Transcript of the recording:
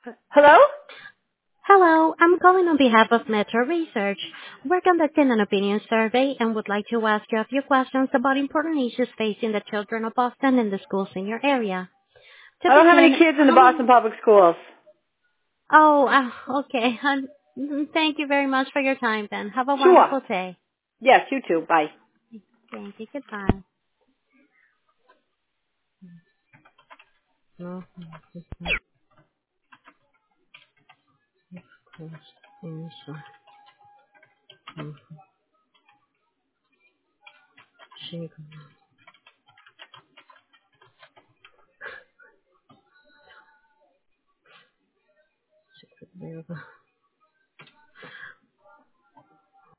Hello? Hello, I'm calling on behalf of Metro Research. We're conducting an opinion survey and would like to ask you a few questions about important issues facing the children of Boston and the schools in your area. To I don't have any begin, kids in the Boston Public Schools. okay. Thank you very much for your time then. Have a Sure. wonderful day. Yes, you too. Bye. Thank you. Goodbye. No,